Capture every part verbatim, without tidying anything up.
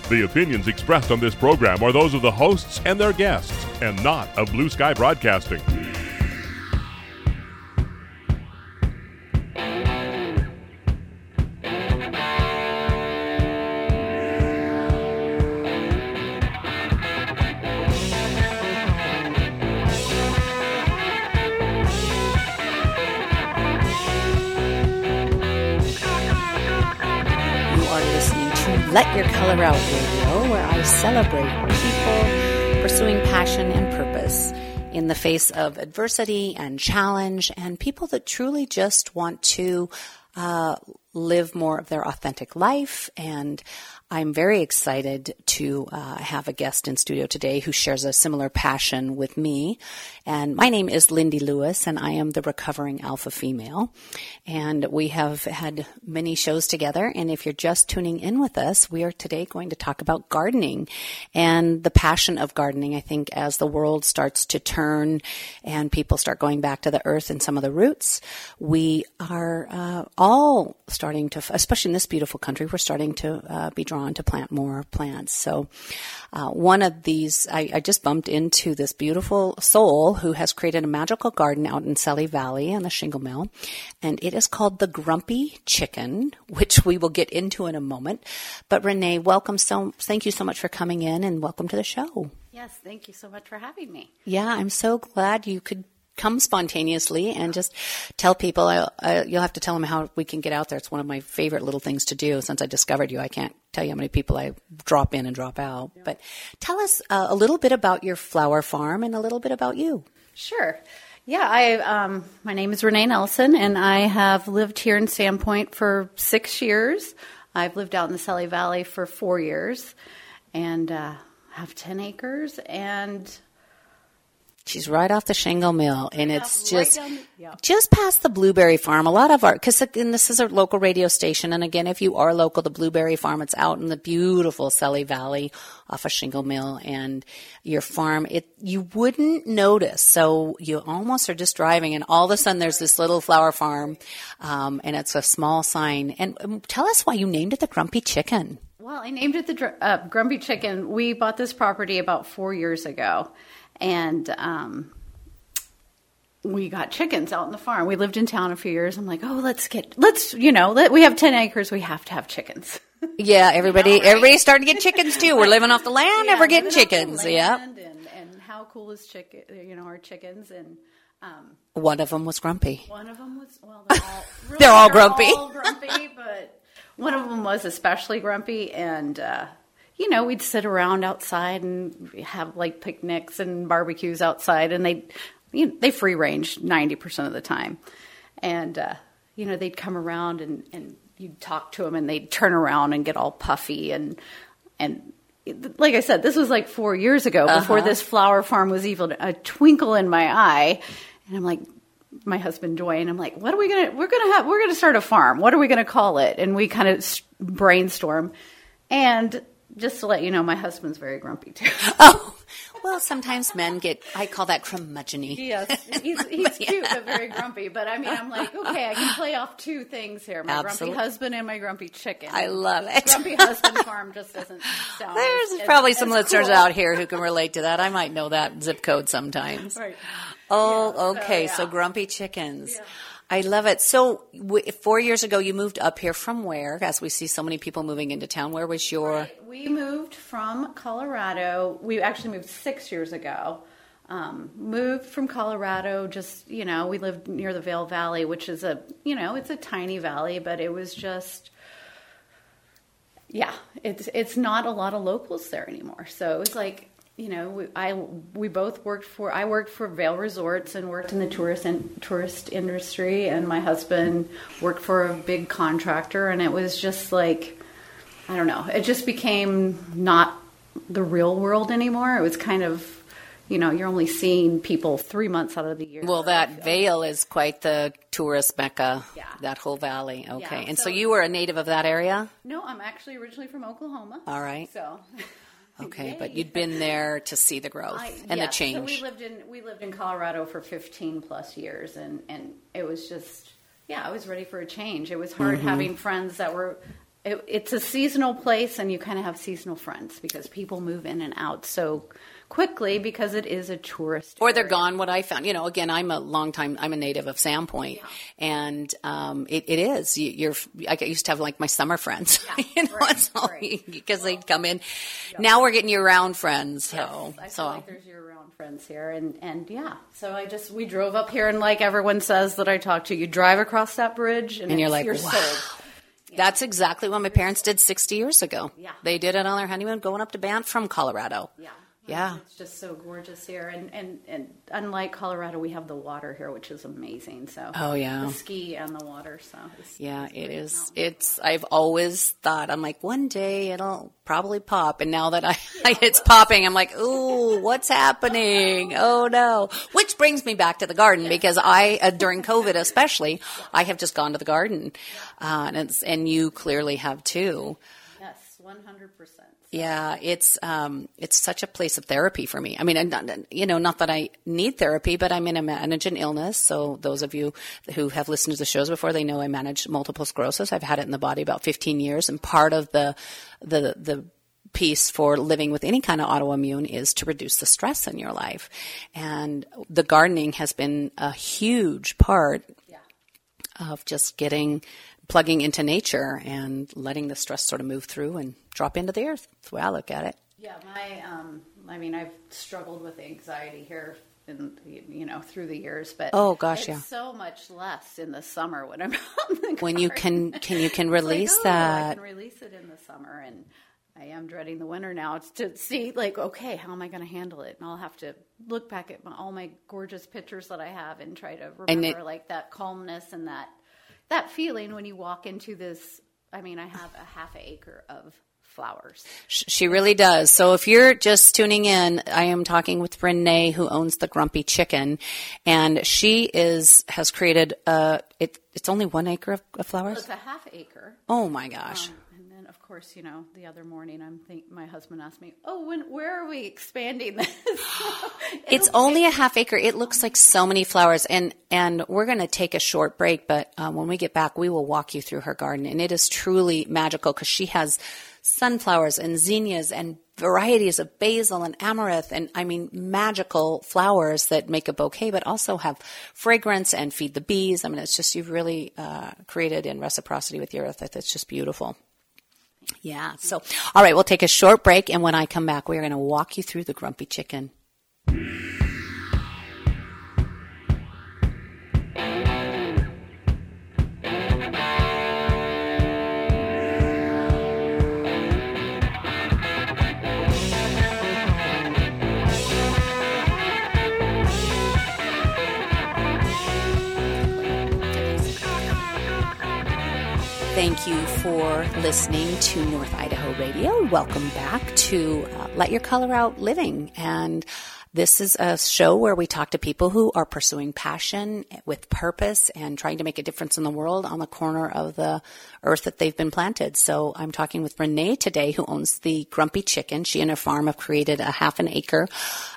The opinions expressed on this program are those of the hosts and their guests, and not of Blue Sky Broadcasting. Let Your Color Out Radio, where I celebrate people pursuing passion and purpose in the face of adversity and challenge, and people that truly just want to uh, live more of their authentic life. And I'm very excited to uh, have a guest in studio today who shares a similar passion with me. And my name is Lindy Lewis, and I am the recovering alpha female. And we have had many shows together. And if you're just tuning in with us, we are today going to talk about gardening and the passion of gardening. I think as the world starts to turn and people start going back to the earth and some of the roots, we are uh, all starting to, especially in this beautiful country, we're starting to uh, be drawn to plant more plants. So uh, one of these, I, I just bumped into this beautiful soul who has created a magical garden out in Selly Valley on the Shingle Mill, and it is called the Grumpy Chicken, which we will get into in a moment. But Renee, welcome. So thank you so much for coming in, and welcome to the show. Yes, thank you so much for having me. Yeah, I'm so glad you could come spontaneously and just tell people. I, I, you'll have to tell them how we can get out there. It's one of my favorite little things to do. Since I discovered you, I can't tell you how many people I drop in and drop out. Yeah. But tell us uh, a little bit about your flower farm and a little bit about you. Sure. Yeah, I um, my name is Renee Nelson, and I have lived here in Sandpoint for six years. I've lived out in the Selly Valley for four years, and uh, have ten acres, and she's right off the Shingle Mill, and it's right just down, yeah. just past the Blueberry Farm. A lot of our, because this is a local radio station, and again, if you are local, the Blueberry Farm, it's out in the beautiful Selly Valley off of Shingle Mill, and your farm, it you wouldn't notice. So you almost are just driving, and all of a sudden there's this little flower farm, um, and it's a small sign. And um, tell us why you named it the Grumpy Chicken. Well, I named it the uh, Grumpy Chicken. We bought this property about four years ago. And um, we got chickens out in the farm. We lived in town a few years. I'm like, oh, let's get, let's, you know, let, we have ten acres. We have to have chickens. Yeah, everybody, you know, right? Everybody's starting to get chickens too. We're living off the land yeah, and we're getting chickens. Yeah. And, and how cool is chicken, you know, our chickens. And um, one of them was grumpy. One of them was, well, they're all, really, they're all grumpy. They're all grumpy, but one of them was especially grumpy. And, uh, you know, we'd sit around outside and have like picnics and barbecues outside, and they, you know, they free range ninety percent of the time. And, uh, you know, they'd come around and, and you'd talk to them, and they'd turn around and get all puffy. And, and like I said, this was like four years ago uh-huh. before this flower farm was even a twinkle in my eye. And I'm like, my husband Dwayne, I'm like, what are we going to, we're going to have, we're going to start a farm. What are we going to call it? And we kind of brainstorm. And just to let you know, my husband's very grumpy, too. Oh, well, sometimes men get, I call that curmudgeon-y. Yes, he's, he's cute, but very grumpy. But, I mean, I'm like, okay, I can play off two things here. My Absolutely. Grumpy husband and my grumpy chicken. I love it. Grumpy husband farm just doesn't sound There's as, probably as, some as listeners cool. out here who can relate to that. I might know that zip code sometimes. Right. Oh, yeah, okay, so, yeah. so grumpy chickens. Yeah. I love it. So w- four years ago, you moved up here from where? As we see so many people moving into town, where was your... Right. We moved from Colorado. We actually moved six years ago. Um, moved from Colorado, just, you know, we lived near the Vail Valley, which is a, you know, it's a tiny valley, but it was just, yeah, it's it's not a lot of locals there anymore. So it was like... You know, we, I we both worked for. I worked for Vail Resorts and worked in the tourist in, tourist industry, and my husband worked for a big contractor. And it was just like, I don't know. It just became not the real world anymore. It was kind of, you know, you're only seeing people three months out of the year. Well, that Vail is quite the tourist mecca. Yeah. That whole valley. Okay, Yeah, and so, so you were a native of that area? No, I'm actually originally from Oklahoma. All right. So. Okay, Yay. but you'd been there to see the growth I, and yes, the change. So we lived in we lived in Colorado for fifteen plus years, and, and it was just yeah, I was ready for a change. It was hard mm-hmm. having friends that were it, it's a seasonal place, and you kind of have seasonal friends because people move in and out so quickly because it is a tourist Or they're area. gone. What I found, you know, again, I'm a long time, I'm a native of Sandpoint, yeah. and um, it, it is. You, you're. I used to have like my summer friends, yeah, you know, right, all, right. because well, they'd come in. Yeah. Now we're getting year-round friends. So, yes, I so feel like there's year-round friends here, and and yeah. So I just we drove up here, and like everyone says that I talk to, you drive across that bridge, and, and you're like, you're wow. sold. Yeah. That's exactly what my parents did sixty years ago. Yeah. They did it on their honeymoon going up to Banff from Colorado. Yeah. Yeah. It's just so gorgeous here. And, and, and unlike Colorado, we have the water here, which is amazing. So oh, yeah. The ski and the water. So it's, yeah, it's it is. mountain. It's, I've always thought, I'm like, one day it'll probably pop. And now that I, yeah, it's popping, I'm like, ooh, what's happening? Oh no. Which brings me back to the garden because I, uh, during COVID especially, I have just gone to the garden. Uh, and it's, and you clearly have too. Yes, one hundred percent. Yeah, it's um, it's such a place of therapy for me. I mean, not, you know, not that I need therapy, but I'm in a manage an illness. So those of you who have listened to the shows before, they know I manage multiple sclerosis. I've had it in the body about fifteen years, and part of the the the piece for living with any kind of autoimmune is to reduce the stress in your life, and the gardening has been a huge part yeah. of just getting. Plugging into nature and letting the stress sort of move through and drop into the earth. That's the way I look at it. Yeah, my, um, I mean, I've struggled with anxiety here, in, you know, through the years, but oh gosh, it's yeah, so much less in the summer when I'm out in the when garden. you can, can you can release like, oh, that? I can release it in the summer, and I am dreading the winter now to see, like, okay, how am I going to handle it? And I'll have to look back at my, all my gorgeous pictures that I have and try to remember, it, like, that calmness and that. That feeling when you walk into this, I mean, I have a half acre of flowers. She really does. So if you're just tuning in, I am talking with Renee, who owns the Grumpy Chicken, and she is has created a. It, it's only one acre of, of flowers. Well, it's a half acre. Oh my gosh. Um, and then, of course, you know, the other morning, I'm think my husband asked me, "Oh, when where are we expanding this?" It's only a half acre. It looks like so many flowers, and and we're going to take a short break, but um, when we get back, we will walk you through her garden, and it is truly magical because she has sunflowers and zinnias and varieties of basil and amaranth, and I mean magical flowers that make a bouquet, but also have fragrance and feed the bees. I mean, it's just you've really uh, created in reciprocity with the earth. It's just beautiful. Yeah. So, all right, we'll take a short break, and when I come back, we are going to walk you through the Grumpy Chicken. Thank you for listening to North Idaho Radio. Welcome back to uh, Let Your Color Out Living. And this is a show where we talk to people who are pursuing passion with purpose and trying to make a difference in the world on the corner of the earth that they've been planted. So I'm talking with Renee today, who owns the Grumpy Chicken. She and her farm have created a half an acre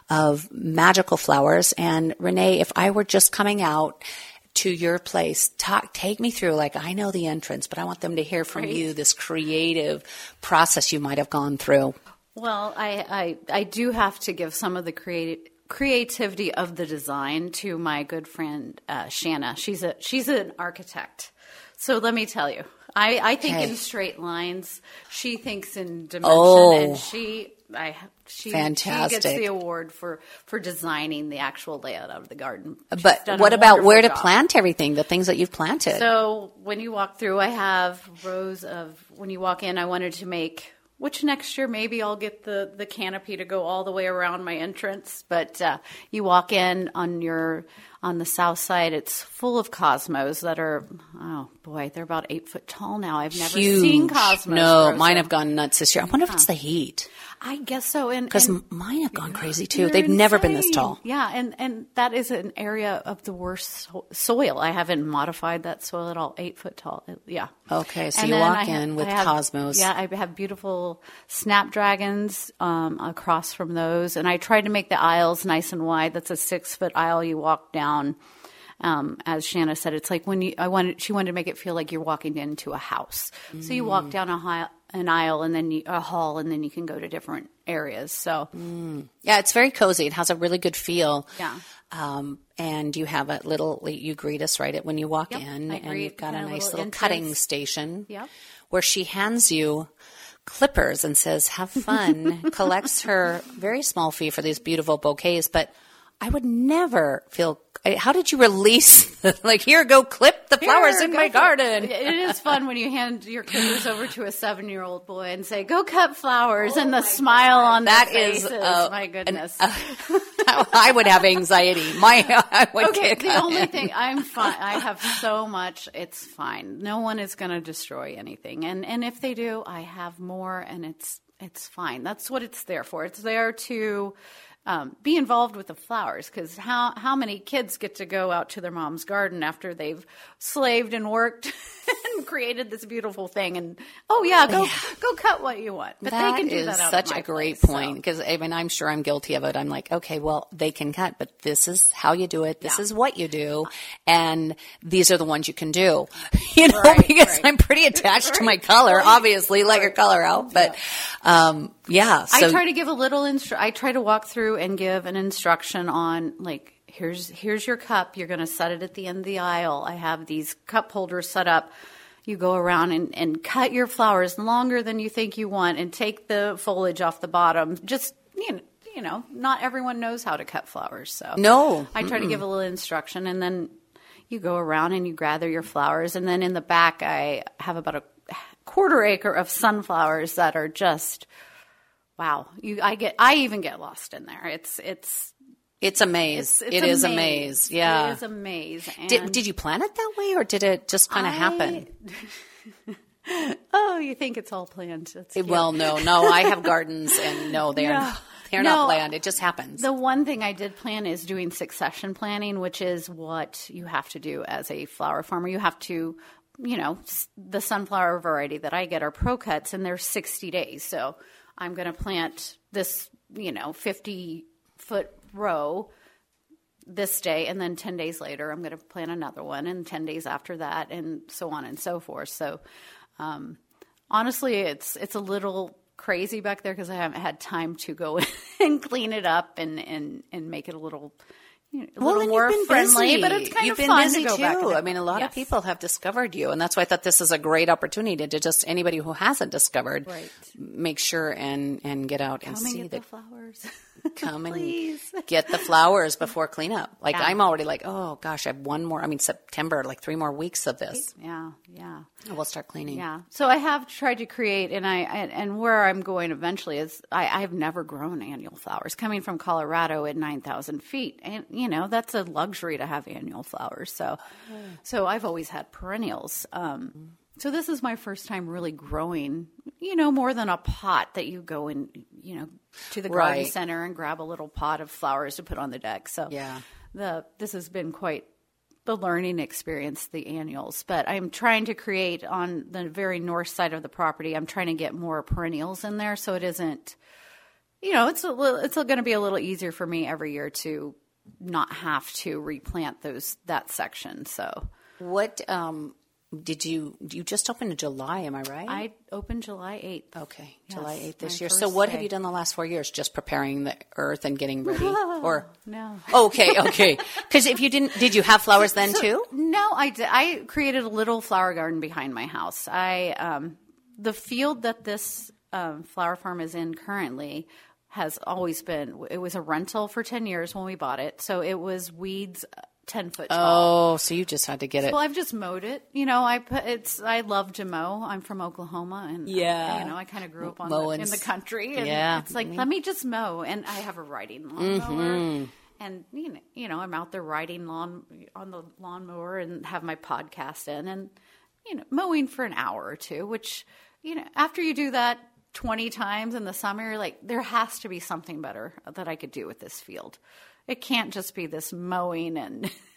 of magical flowers. And Renee, if I were just coming out to your place, talk, take me through, like, I know the entrance, but I want them to hear from right. you this creative process you might have gone through. Well, I, I, I do have to give some of the creative creativity of the design to my good friend, uh, Shanna. She's a, she's an architect. So let me tell you, I, I think okay. in straight lines. She thinks in dimension, oh, and she, I, she, fantastic. she gets the award for, for designing the actual layout of the garden. She's but what about where to job. plant everything, the things that you've planted? So when you walk through, I have rows of, when you walk in, I wanted to make, which next year maybe I'll get the, the canopy to go all the way around my entrance. But uh, you walk in on your on the south side, it's full of cosmos that are, oh boy, they're about eight foot tall now. I've never Huge. seen cosmos. No, grow mine so. have gone nuts this year. I wonder if it's the heat. I guess so. Because And mine have gone crazy too. they're They've never been this insane. tall. Yeah, and, and that is an area of the worst so- soil. I haven't modified that soil at all. Eight foot tall. Yeah. Okay, so And you then walk I ha- in with I have- cosmos. Yeah, I have beautiful snapdragons um, across from those. And I tried to make the aisles nice and wide. That's a six foot aisle you walk down. Um, as Shanna said, it's like when you, I wanted, she wanted to make it feel like you're walking into a house. Mm. So you walk down a hi- an aisle and then you, a hall, and then you can go to different areas. So mm. yeah, it's very cozy. It has a really good feel. Yeah. Um, and you have a little, you greet us right at when you walk yep, in, I and greet, you've got a nice little little cutting station yep. where she hands you clippers and says, have fun, collects her very small fee for these beautiful bouquets, but I would never feel, how did you release, like, here, go clip the flowers here, in my garden? It is fun when you hand your clippers over to a seven-year-old boy and say, go cut flowers, oh and the smile God. on that their is, faces. Uh, my goodness. An, uh, I would have anxiety. My, I would okay, kick the only in. thing, I'm fine. I have so much, it's fine. No one is going to destroy anything. And, and if they do, I have more, and it's, it's fine. That's what it's there for. It's there to... Um, be involved with the flowers, because how how many kids get to go out to their mom's garden after they've slaved and worked and created this beautiful thing, and oh yeah, go yeah. go cut what you want. But that they can do is that out such of my a great place, point, so. because I mean, I'm sure I'm guilty of it. I'm like, okay, well, they can cut, but this is how you do it. This yeah. is what you do, and these are the ones you can do. You know, right, because right. I'm pretty attached right. to my color. Right. Obviously, let your color out, but yeah. um yeah. So I try to give a little instru- I try to walk through and give an instruction on, like, here's here's your cup. You're going to set it at the end of the aisle. I have these cup holders set up. You go around and, and cut your flowers longer than you think you want, and take the foliage off the bottom. Just, you know, you know, not everyone knows how to cut flowers. So no, I try Mm-mm. to give a little instruction, and then you go around and you gather your flowers. And then in the back, I have about a quarter acre of sunflowers that are just, wow. You, I get, I even get lost in there. It's, it's, It's a maze. It's, it's it a is maze. a maze. Yeah. It is a maze. And Did, did you plan it that way, or did it just kind of happen? Oh, you think it's all planned. That's cute. Well, no, no. I have gardens, and no, they're No. not, they're No. not planned. It just happens. The one thing I did plan is doing succession planning, which is what you have to do as a flower farmer. You have to, you know, the sunflower variety that I get are pro cuts, and they're sixty days. So I'm going to plant this, you know, fifty foot row this day, and then ten days later I'm going to plant another one, and ten days after that, and so on and so forth. So um, honestly, it's it's a little crazy back there because I haven't had time to go and clean it up and, and, and make it a little, you know, a well, little more you've been friendly. busy. But it's kind you've of been fun busy to go too. back. And, I mean, a lot yes. of people have discovered you, and that's why I thought this is a great opportunity to just anybody who hasn't discovered, Right. make sure and, and get out Come and and see get the the flowers. come and Please. get the flowers before cleanup. Like Yeah. I'm already like, oh gosh, I have one more. I mean, September, like three more weeks of this. Yeah, yeah. And we'll start cleaning. Yeah. So I have tried to create, and I and, and where I'm going eventually is I, I've never grown annual flowers. Coming from Colorado at nine thousand feet, and you know that's a luxury to have annual flowers. So, so I've always had perennials. Um, so this is my first time really growing, you know, more than a pot that you go and you know to the garden Right. center and grab a little pot of flowers to put on the deck. So Yeah. the this has been quite the learning experience, the annuals. But I'm trying to create on the very north side of the property, I'm trying to get more perennials in there so it isn't, you know, it's a little, it's going to be a little easier for me every year to not have to replant those that section. So What um, did you you just opened in July? Am I right? I opened July eighth. Okay, Yes, July eighth this my year. So first what have day. you done the last four years? Just preparing the earth and getting ready? Or No. okay, okay. Because if you didn't, did you have flowers then So- too? No, I did. I created a little flower garden behind my house. I um, the field that this um, flower farm is in currently has always been. It was a rental for ten years when we bought it, so it was weeds ten foot tall. Oh, so you just had to get it. Well, I've just mowed it. You know, I put it's. I love to mow. I'm from Oklahoma, and Yeah. you know, I kind of grew up on the, Mowing. in the country, and Yeah. it's like let me just mow. And I have a riding lawnmower, and you know, you know, I'm out there riding lawn on the lawnmower and have my podcast in, and you know, mowing for an hour or two. Which, you know, after you do that twenty times in the summer, you're like there has to be something better that I could do with this field. It can't just be this mowing and.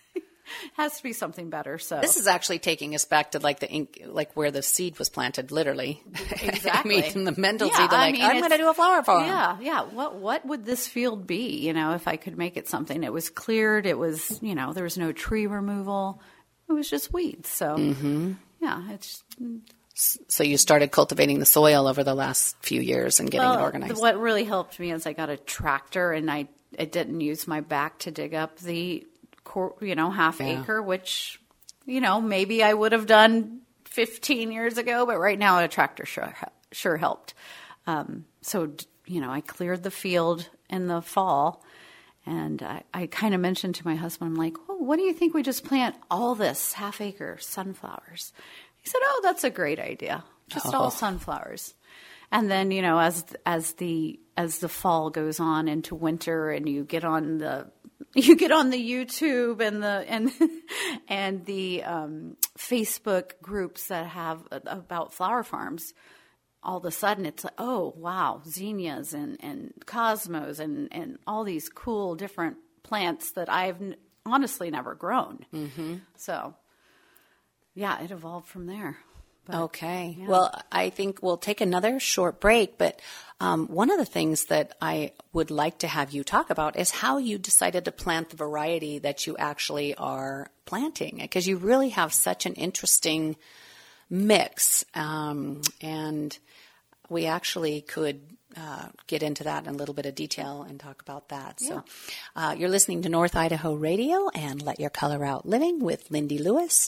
has to be something better. So this is actually taking us back to like the ink, like where the seed was planted, literally. Exactly. I mean, the mental Yeah, seed. To I like, mean, I'm going to it's- do a flower farm. Yeah, yeah. What what would this field be? You know, if I could make it something. It was cleared. It was, you know, there was no tree removal. It was just weeds. So Mm-hmm. yeah, it's So you started cultivating the soil over the last few years and getting well, it organized. What really helped me is I got a tractor, and I I didn't use my back to dig up the, cor- you know, half Yeah. acre, which, you know, maybe I would have done fifteen years ago, but right now a tractor sure sure helped. Um, so you know, I cleared the field in the fall, and I, I kind of mentioned to my husband, I'm like, "Oh, what do you think we just plant all this half acre sunflowers?" He said, "Oh, that's a great idea. Just Oh. all sunflowers." And then, you know, as as the as the fall goes on into winter, and you get on the you get on the YouTube and the and and the um, Facebook groups that have about flower farms, all of a sudden it's like, oh wow, zinnias and, and cosmos and, and all these cool different plants that I've n- honestly never grown. Mm-hmm. So yeah, it evolved from there. But, Okay. yeah. Well, I think we'll take another short break, but um, one of the things that I would like to have you talk about is how you decided to plant the variety that you actually are planting, because you really have such an interesting mix, um, and we actually could uh, get into that in a little bit of detail and talk about that. So uh, you're listening to North Idaho Radio and Let Your Color Out Living with Lindy Lewis.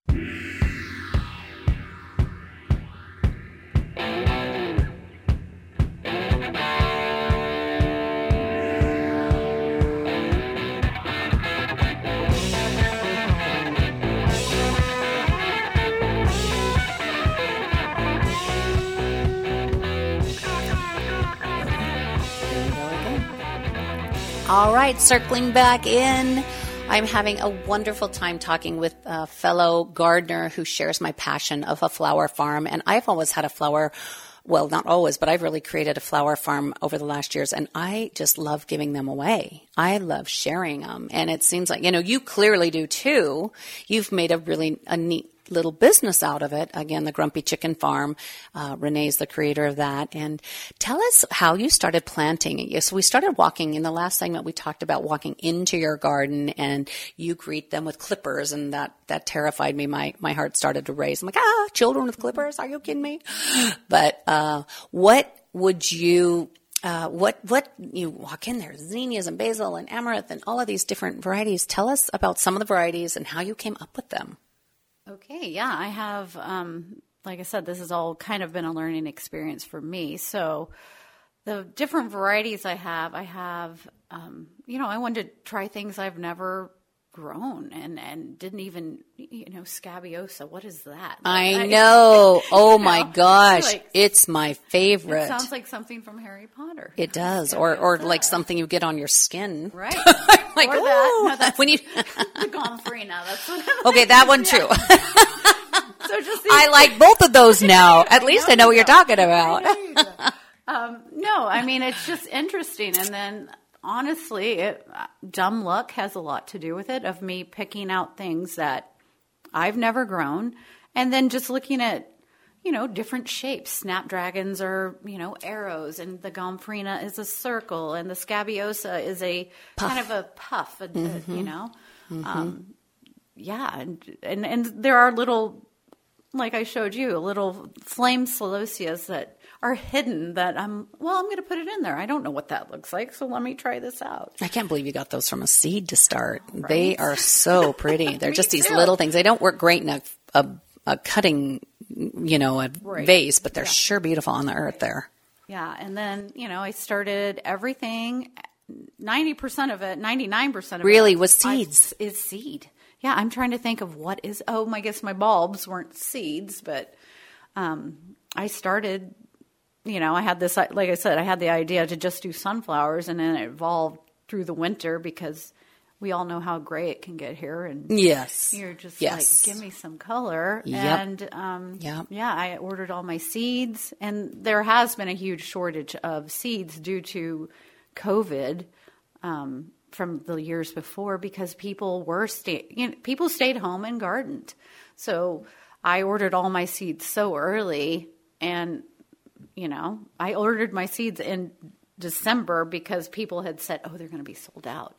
All right, circling back in. I'm having a wonderful time talking with a fellow gardener who shares my passion of a flower farm. And I've always had a flower, well, not always, but I've really created a flower farm over the last years. And I just love giving them away. I love sharing them. And it seems like, you know, you clearly do too. You've made a really a neat little business out of it. Again, the Grumpy Chicken Farm. Uh, Renee's the creator of that. And tell us how you started planting. So we started walking in the last segment. We talked about walking into your garden, and you greet them with clippers, and that that terrified me. My my heart started to race. I'm like, ah, children with clippers? Are you kidding me? But uh, what would you? Uh, what what you walk in there? Zinnias and basil and amaranth and all of these different varieties. Tell us about some of the varieties and how you came up with them. Okay, yeah, I have, um, like I said, this has all kind of been a learning experience for me. So the different varieties I have, I have, um, you know, I wanted to try things I've never grown and, and didn't even, you know, scabiosa. What is that? I Like, know. Oh, you my know, gosh. like- It's my favorite. It sounds like something from Harry Potter. It does. Or or Scabiosa. like something you get on your skin. Right. Like, Or ooh, that. No, that's when you the gomphrena. That's what I'm Okay, that one too. So just these I like both of those now. At least I know what you're talking about. um, no, I mean, it's just interesting. And then honestly, it, dumb luck has a lot to do with it, of me picking out things that I've never grown, and then just looking at, you know, different shapes. Snapdragons are, you know, arrows, and the gomphrena is a circle, and the scabiosa is a Puff. kind of a puff, a, a, you know. Um, yeah, and, and and there are little, like I showed you, little flame celosias that are hidden that I'm, well, I'm going to put it in there. I don't know what that looks like, so let me try this out. I can't believe you got those from a seed to start. They Right? are so pretty. They're Me just these too. little things. They don't work great in a, a, a cutting, you know, a Right. vase, but they're Yeah. sure beautiful on the earth there. Yeah, and then, you know, I started everything, ninety percent of it, ninety-nine percent of Really, it was I- seeds. is seed. Yeah, I'm trying to think of what is, oh, I guess my bulbs weren't seeds, but um, I started, you know, I had this, like I said, I had the idea to just do sunflowers, and then it evolved through the winter because we all know how gray it can get here, and Yes. you're just Yes. like, give me some color. Yep. And um, Yep. yeah, I ordered all my seeds, and there has been a huge shortage of seeds due to COVID. Um, from the years before because people were stay, you know, people stayed home and gardened. So I ordered all my seeds so early, and you know, I ordered my seeds in December because people had said, "Oh, they're going to be sold out."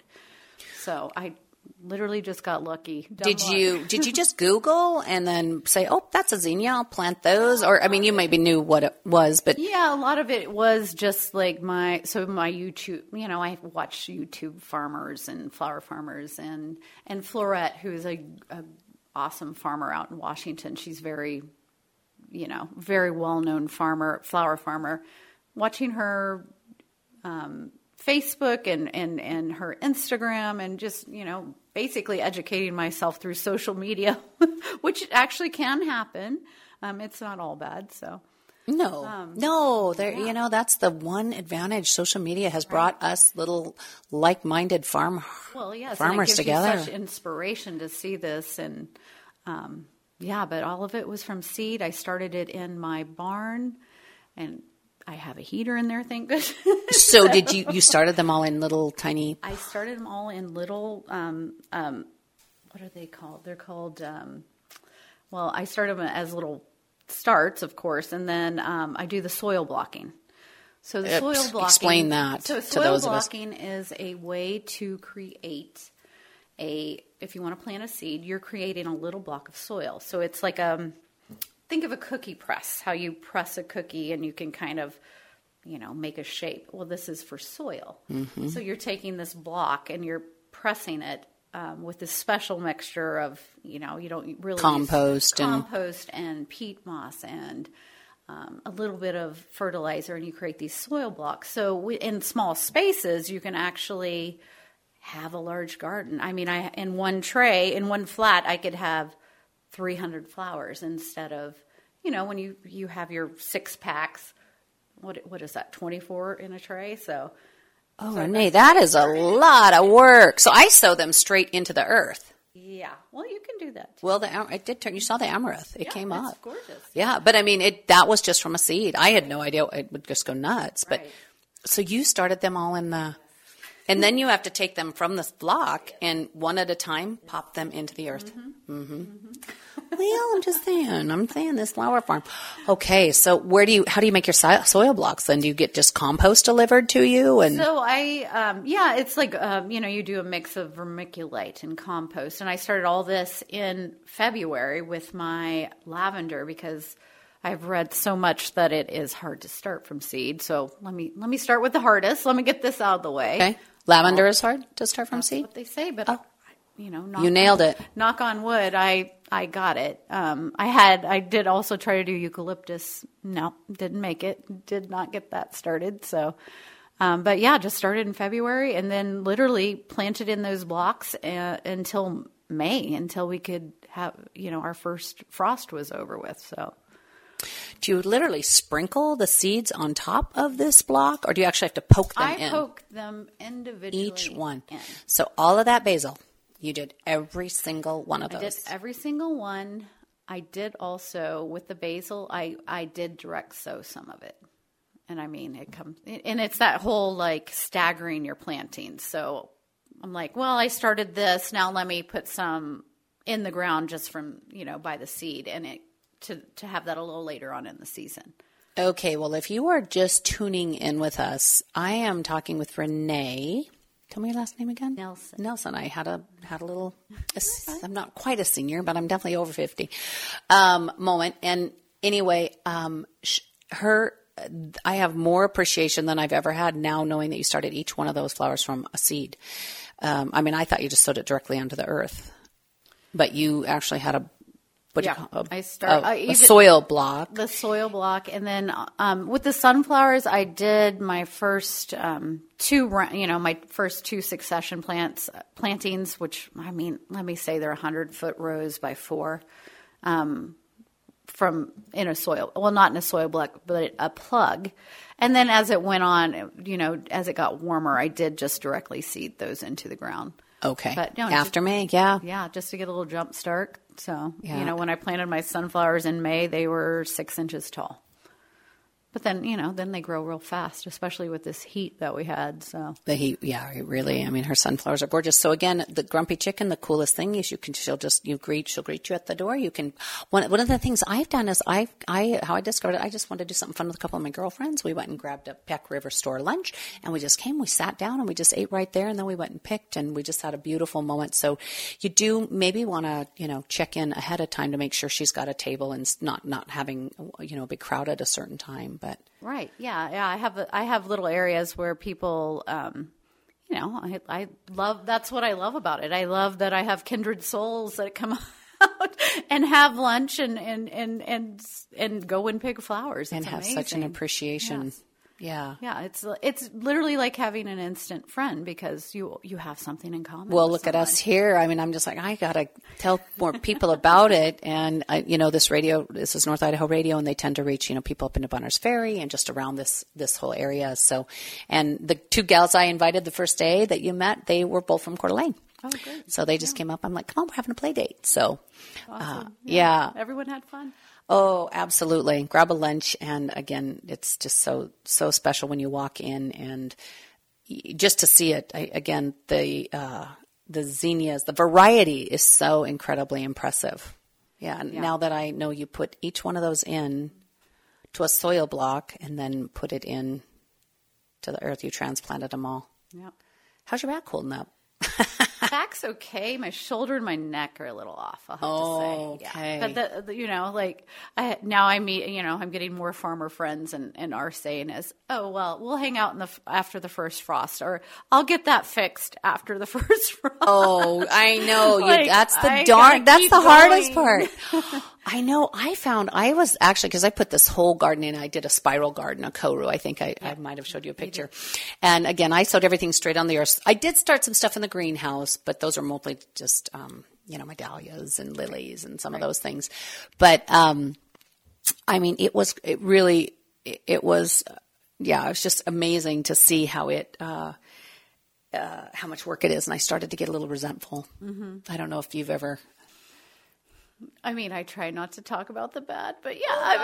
So I literally just got lucky. Did luck. you did you just Google and then say, "Oh, that's a zinnia, I'll plant those"? Or I mean, you maybe knew what it was, but yeah, a lot of it was just like my so my YouTube. You know, I watch YouTube farmers and flower farmers and and Florette, who is a, a awesome farmer out in Washington. She's very, you know, very well known farmer, flower farmer. Watching her. Um, Facebook and, and, and her Instagram and just, you know, basically educating myself through social media, which actually can happen. Um, it's not all bad. So no, um, no, there, yeah. you know, that's the one advantage social media has brought right. us little like-minded farm well, yes, farmers and it gives together. You such inspiration to see this. And, um, yeah, but all of it was from seed. I started it in my barn, and I have a heater in there, thank goodness. So did you, you started them all in little tiny? I started them all in little, um, um, what are they called? They're called, um, well, I started them as little starts, of course, and then um, I do the soil blocking. So the soil blocking. Explain that so to those of us. Soil blocking is a way to create a, if you want to plant a seed, you're creating a little block of soil. So it's like a, think of a cookie press, how you press a cookie and you can kind of, you know, make a shape. Well, this is for soil. Mm-hmm. So you're taking this block and you're pressing it um, with this special mixture of, you know, you don't really compost use and compost and peat moss and um, a little bit of fertilizer, and you create these soil blocks. So we, in small spaces, you can actually have a large garden. I mean, I in one tray, in one flat, I could have three hundred flowers instead of, you know, when you, you have your six packs, what what is that, twenty-four in a tray? So, oh, so Renee, that is a lot of work. So I sow them straight into the earth. Yeah, well, you can do that too. Well, the I did turn. You saw the amaranth; it yeah, came that's up. Gorgeous. Yeah, but I mean, it that was just from a seed. I had no idea it would just go nuts. But right. So you started them all in the. And then you have to take them from this block and one at a time pop them into the earth. Mm-hmm. Mm-hmm. Mm-hmm. Well, I'm just saying, I'm saying this flower farm. Okay, so where do you, how do you make your soil blocks then? Do you get just compost delivered to you? And so I, um, yeah, it's like, um, you know, you do a mix of vermiculite and compost. And I started all this in February with my lavender because I've read so much that it is hard to start from seed. So let me, let me start with the hardest. Let me get this out of the way. Okay. Lavender is hard to start from That's seed? what they say, but oh. you know, knock you nailed on, it. Knock on wood, I I got it. Um, I had I did also try to do eucalyptus. No, didn't make it. Did not get that started. So, um, but yeah, just started in February and then literally planted in those blocks uh, until May, until we could have, you know, our first frost was over with. So. Do you literally sprinkle the seeds on top of this block, or do you actually have to poke them I in? I poke them individually. Each one. In. So all of that basil, you did every single one of those. I did every single one. I did also, with the basil, I, I did direct sow some of it. And I mean, it comes, and it's that whole like staggering your plantings. So I'm like, well, I started this. Now let me put some in the ground just from, you know, by the seed, and it, to, to have that a little later on in the season. Okay, well, if you are just tuning in with us, I am talking with Renee. Tell me your last name again. Nelson. Nelson. I had a had a little. A, I'm not quite a senior, but I'm definitely over fifty. Um, moment. And anyway, um, sh- her. I have more appreciation than I've ever had now, knowing that you started each one of those flowers from a seed. Um, I mean, I thought you just sowed it directly onto the earth, but you actually had a. What yeah, do you call it? I start a, I a even, soil block. The soil block, and then um, with the sunflowers, I did my first um, two, you know, my first two succession plants plantings. Which I mean, let me say they're hundred foot rows by four, um, from in a soil. Well, not in a soil block, but a plug. And then as it went on, you know, as it got warmer, I did just directly seed those into the ground. Okay. But no, after just, May, yeah. Yeah, just to get a little jump start. So, yeah. you know, when I planted my sunflowers in May, they were six inches tall. But then, you know, then they grow real fast, especially with this heat that we had. So the heat, yeah, it really. I mean, her sunflowers are gorgeous. So again, the grumpy chicken, the coolest thing is you can. She'll just you greet. She'll greet you at the door. You can. One one of the things I've done is I I how I discovered it. I just wanted to do something fun with a couple of my girlfriends. We went and grabbed a Peck River store lunch, and we just came. We sat down and we just ate right there, and then we went and picked, and we just had a beautiful moment. So you do maybe want to you know check in ahead of time to make sure she's got a table and not not having you know a big crowd at a certain time, but. Right. Yeah. Yeah. I have, I have little areas where people, um, you know, I, I love, that's what I love about it. I love that I have kindred souls that come out and have lunch and, and, and, and, and go and pick flowers. It's and have amazing. Such an appreciation. Yes. Yeah. Yeah. It's, it's literally like having an instant friend because you, you have something in common. Well, look someone. at us here. I mean, I'm just like, I got to tell more people about it. And, I, you know, this radio, this is North Idaho Radio, and they tend to reach, you know, people up into Bonners Ferry and just around this, this whole area. So, and the two gals I invited the first day that you met, they were both from Coeur d'Alene. Oh, good. So they just yeah. came up. I'm like, come on, we're having a play date. So, awesome. uh, yeah. yeah. Everyone had fun. Oh, absolutely. Grab a lunch. And again, it's just so, so special when you walk in and just to see it. I, again, the, uh, the zinnias, the variety is so incredibly impressive. Yeah, and yeah. Now that I know you put each one of those in to a soil block and then put it in to the earth, you transplanted them all. Yeah. How's your back holding up? Back's okay. My shoulder and my neck are a little off, I'll have oh, to say. Okay. Yeah. But, the, the, you know, like, I, now I meet, you know, I'm getting more farmer friends and, and our saying is, oh, well, we'll hang out in the after the first frost, or I'll get that fixed after the first frost. Oh, I know. like, you, that's the I darn, that's the going. hardest part. I know. I found, I was actually, because I put this whole garden in, I did a spiral garden, a koru. I think I, yeah. I might have showed you a picture. And again, I sowed everything straight on the earth. I did start some stuff in the greenhouse, but those are mostly just, um, you know, my dahlias and lilies and some right. of those things. But, um, I mean, it was, it really, it, it was, yeah, it was just amazing to see how it, uh, uh, how much work it is. And I started to get a little resentful. Mm-hmm. I don't know if you've ever. I mean, I try not to talk about the bad, but yeah.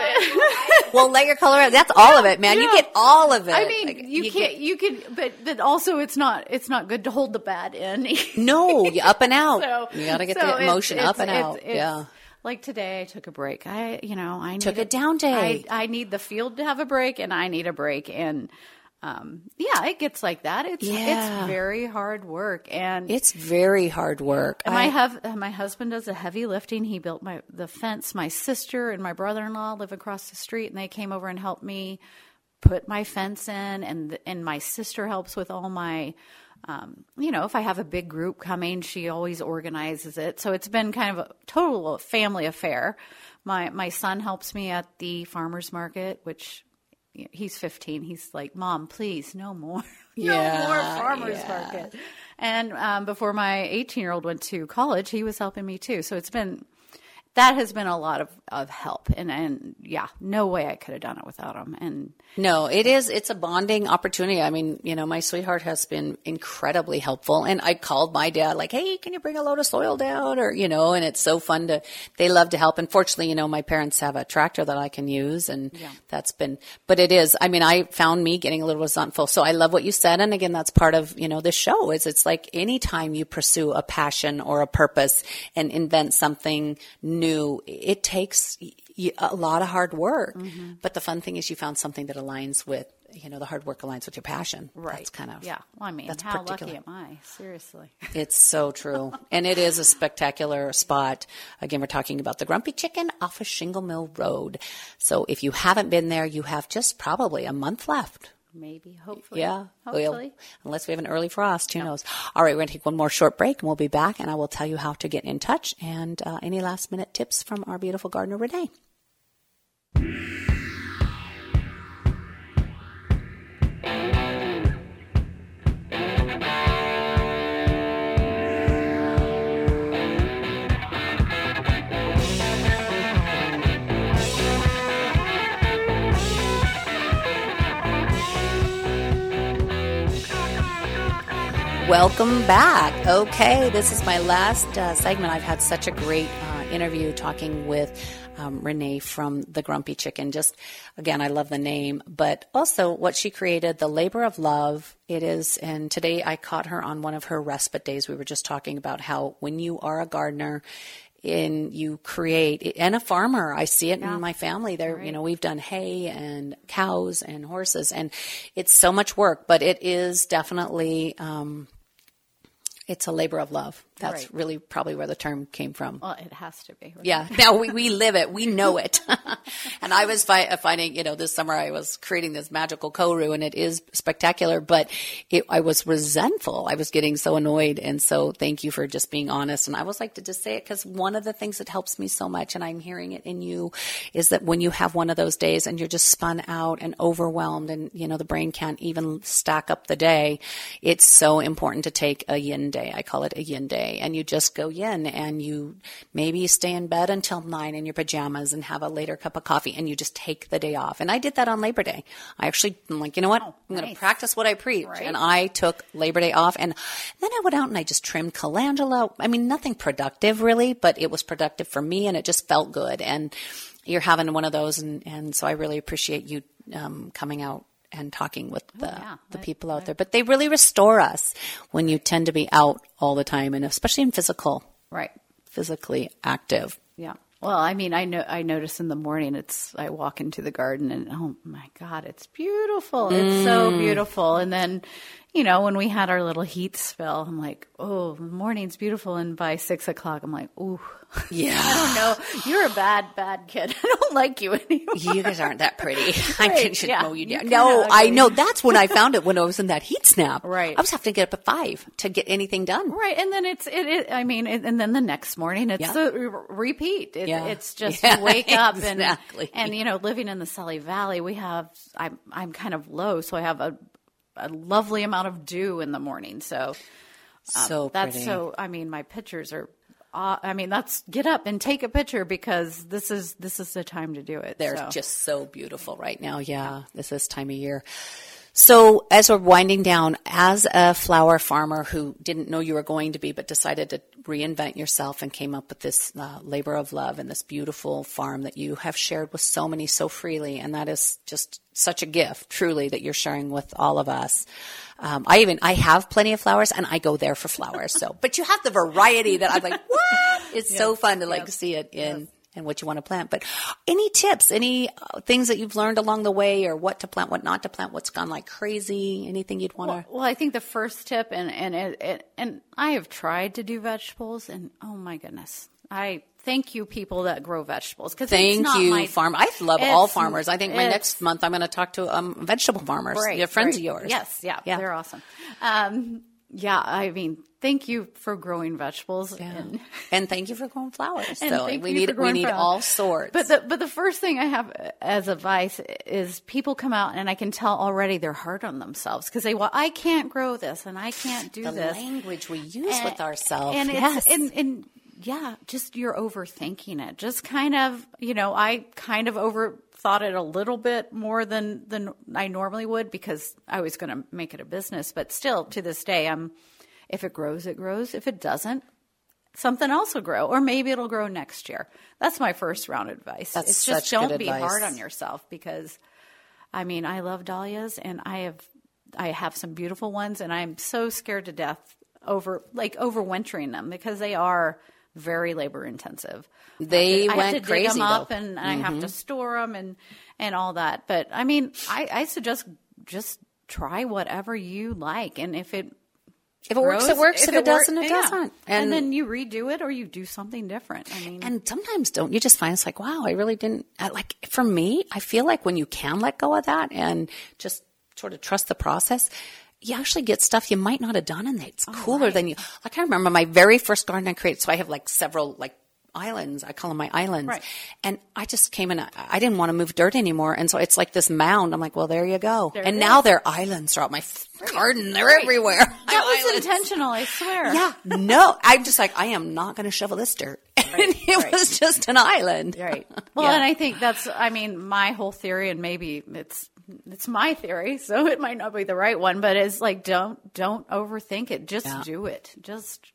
I mean, well, let your color out. That's all of it, man. Yeah. You get all of it. I mean, like, you, you can't. Get... You can, but but also, it's not. It's not good to hold the bad in. No, you up and out. So, you got to get so the emotion it's, up and it's, out. It's, yeah. Like today, I took a break. I, you know, I took need a down day. I, I need the field to have a break, and I need a break, and. Um, yeah, it gets like that. It's yeah. it's very hard work, and it's very hard work. And I have my husband does a heavy lifting. He built my the fence. My sister and my brother-in-law live across the street, and they came over and helped me put my fence in. And and my sister helps with all my, um, you know, if I have a big group coming, she always organizes it. So it's been kind of a total family affair. My my son helps me at the farmers market, which. He's fifteen. He's like, Mom, please, no more. no yeah, more farmer's yeah. market. And um, before my eighteen-year-old went to college, he was helping me too. So it's been, that has been a lot of, of help. And, and yeah, no way I could have done it without him. And no, it is, it's a bonding opportunity. I mean, you know, my sweetheart has been incredibly helpful. And I called my dad like, hey, can you bring a load of soil down? Or, you know, and it's so fun to, they love to help. And fortunately, you know, my parents have a tractor that I can use and yeah. that's been, but it is, I mean, I found me getting a little resentful. So I love what you said. And again, that's part of, you know, this show is it's like anytime you pursue a passion or a purpose and invent something new, it takes a lot of hard work. Mm-hmm. But the fun thing is you found something that aligns with, you know, the hard work aligns with your passion. Right. That's kind of, yeah. Well, I mean, that's how particular. lucky am I? Seriously. It's so true. And it is a spectacular spot. Again, we're talking about the Grumpy Chicken off of Shingle Mill Road. So if you haven't been there, you have just probably a month left. Maybe, hopefully. Yeah. Hopefully. We'll, unless we have an early frost, who no. knows. All right, we're going to take one more short break, and we'll be back, and I will tell you how to get in touch and uh, any last-minute tips from our beautiful gardener, Renee. Welcome back. Okay, this is my last uh, segment. I've had such a great uh, interview talking with um, Renee from The Grumpy Chicken. Just, again, I love the name, but also what she created, the labor of love. It is, and today I caught her on one of her respite days. We were just talking about how when you are a gardener, and you create, and a farmer, I see it yeah. in my family. There, right. you know, we've done hay and cows and horses, and it's so much work, but it is definitely, um, it's a labor of love. That's right. really probably where the term came from. Well, it has to be. Right? Yeah. Now we, we live it. We know it. And I was fi- finding, you know, this summer I was creating this magical koru, and it is spectacular, but it, I was resentful. I was getting so annoyed. And so thank you for just being honest. And I always like to just say it because one of the things that helps me so much, and I'm hearing it in you, is that when you have one of those days and you're just spun out and overwhelmed and, you know, the brain can't even stack up the day, it's so important to take a yin day. I call it a yin day. And you just go yin, and you maybe stay in bed until nine in your pajamas and have a later cup of coffee, and you just take the day off. And I did that on Labor Day. I actually, I'm like, you know what? Oh, I'm nice. going to practice what I preach. Right. And I took Labor Day off, and then I went out and I just trimmed calendula. I mean, nothing productive really, but it was productive for me, and it just felt good. And you're having one of those. And, and so I really appreciate you um, coming out and talking with the, oh, yeah. the I, people out I, there. But they really restore us when you tend to be out all the time, and especially in physical, right, physically active. Yeah. Well, I mean, I know I notice in the morning, it's I walk into the garden and oh my God, it's beautiful. Mm. It's so beautiful. And then, you know, when we had our little heat spell, I'm like, oh, the morning's beautiful. And by six o'clock, I'm like, ooh. Yeah. I don't know. You're a bad, bad kid. I don't like you anymore. You guys aren't that pretty. I right. should yeah. mow you down. You no, I know. That's when I found it, when I was in that heat snap. Right. I was having to get up at five to get anything done. Right. And then it's, it, it I mean, it, and then the next morning, it's yeah. the re- repeat. It, yeah. It's just yeah, you wake up exactly. and, and, you know, living in the Sully Valley, we have, I'm, I'm kind of low, so I have a, a lovely amount of dew in the morning. So, um, so that's pretty. so, I mean, my pictures are, uh, I mean, that's get up and take a picture because this is, this is the time to do it. They're so. just so beautiful right now. Yeah. This is time of year. So as we're winding down, as a flower farmer who didn't know you were going to be, but decided to reinvent yourself and came up with this uh, labor of love and this beautiful farm that you have shared with so many so freely. And that is just such a gift, truly, that you're sharing with all of us. Um, I even, I have plenty of flowers and I go there for flowers. So, but you have the variety that I'm like, what? It's yes, so fun to like yes, see it in. Yes. And what you want to plant. But any tips, any uh, things that you've learned along the way, or what to plant, what not to plant, what's gone like crazy, anything you'd want to? Well, well, I think the first tip, and and it, it, and I have tried to do vegetables, and oh my goodness, I thank you people that grow vegetables. Cause thank it's not you, my, farm. I love all farmers. I think my next month I'm going to talk to um, vegetable farmers. Right, They're friends right. of yours. Yes, yeah, yeah, they're awesome. Um, yeah, I mean, thank you for growing vegetables, yeah. and, and thank you for growing flowers. And so thank we you need for growing we need flowers. all sorts. But the but the first thing I have as advice is people come out and I can tell already they're hard on themselves because they well I can't grow this and I can't do the this. The language we use and, with ourselves, and yes, it's, and, and yeah, just you're overthinking it. Just kind of, you know, I kind of overthought it a little bit more than than I normally would because I was going to make it a business. But still, to this day, I'm. If it grows, it grows. If it doesn't, something else will grow. Or maybe it'll grow next year. That's my first round advice. That's it's just such don't good be advice. hard on yourself because, I mean, I love dahlias and I have I have some beautiful ones and I'm so scared to death over like overwintering them because they are very labor intensive. They I have to, went I have to crazy dig them up though. and, and Mm-hmm. I have to store them and, and all that. But I mean, I, I suggest just try whatever you like. And if it If it works, it works. If, if it, it doesn't, work, it yeah. doesn't. And, and then you redo it or you do something different. I mean, and sometimes don't you just find it's like, wow, I really didn't I, like for me, I feel like when you can let go of that and just sort of trust the process, you actually get stuff you might not have done and it's oh, cooler right. than you, like I remember my very first garden I created. So I have like several like islands. I call them my islands. Right. And I just came in, I didn't want to move dirt anymore. And so it's like this mound. I'm like, well, there you go. There and it now is. they're islands throughout my f- garden. They're Right. everywhere. That was Islands. intentional, I swear. Yeah. No, I'm just like, I am not going to shovel this dirt. Right, and it right. was just an island. Right. Well, Yeah. and I think that's, I mean, my whole theory, and maybe it's, it's my theory, so it might not be the right one, but it's like, don't, don't overthink it. Just Yeah. do it. Just,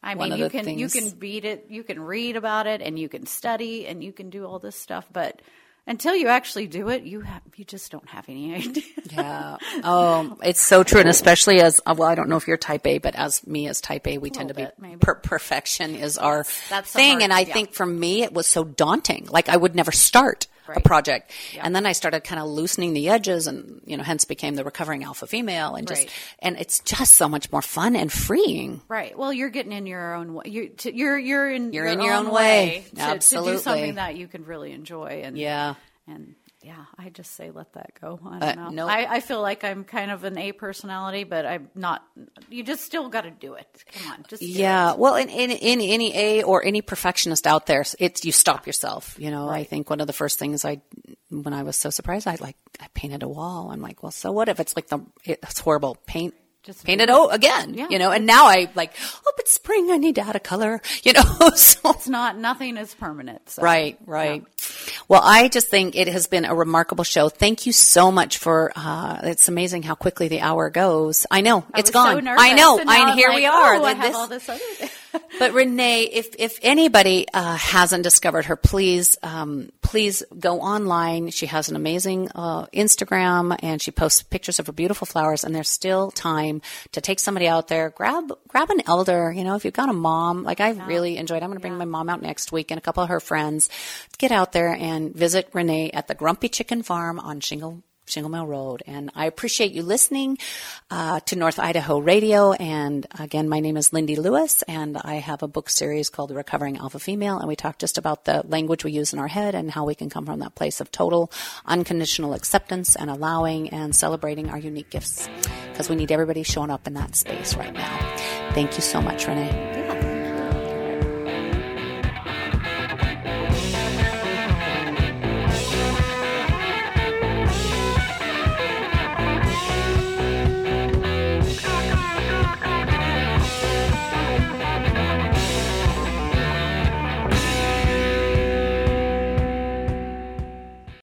I one mean, of you the can things. you can beat it, you can read about it, and you can study, and you can do all this stuff, but until you actually do it, you have you just don't have any idea. Yeah. Oh, it's so true. And especially as, well, I don't know if you're type A, but as me as type A, we tend to be, bit, maybe. per- perfection is our That's the thing. hard- and I yeah. think for me, it was so daunting. Like I would never start a Right. project. Yeah. And then I started kind of loosening the edges and, you know, hence became the recovering alpha female and just, Right. and it's just so much more fun and freeing. Right. Well, you're getting in your own way. You're to, you're, you're in You're your in your own own way. to, to Absolutely. do something that you can really enjoy. And Yeah. and yeah, I just say let that go. I Uh, don't know. no. I, I feel like I'm kind of an A personality, but I'm not. You just still got to do it. Come on, just do Yeah. it. Well, in, in, in any A or any perfectionist out there, it's, you stop yourself. You know, I think one of the first things I, when I was so surprised, I like, I painted a wall. I'm like, well, so what if it's like the, it's horrible paint. Just paint it oh, again, Yeah. you know, and now I like, oh, but spring, I need to add a color, you know, so. It's not. Nothing is permanent. So. Right, right. Well, I just think it has been a remarkable show. Thank you so much for, uh, it's amazing how quickly the hour goes. I know, I it's was gone. So nervous, I know, and now and I'm here like, we are. Oh, I That have this- all this other thing. But Renee, if if anybody uh, hasn't discovered her, please um, please go online. She has an amazing uh, Instagram, and she posts pictures of her beautiful flowers. And there's still time to take somebody out there, grab grab an elder. You know, if you've got a mom, like I really enjoyed. I'm going to bring my mom out next week and a couple of her friends. Get out there and visit Renee at the Grumpy Chicken Farm on Shingle. Shingle Mill Road. And I appreciate you listening uh, to North Idaho Radio. And again, my name is Lindy Lewis, and I have a book series called The Recovering Alpha Female. And we talk just about the language we use in our head and how we can come from that place of total unconditional acceptance and allowing and celebrating our unique gifts, because we need everybody showing up in that space right now. Thank you so much, Renee.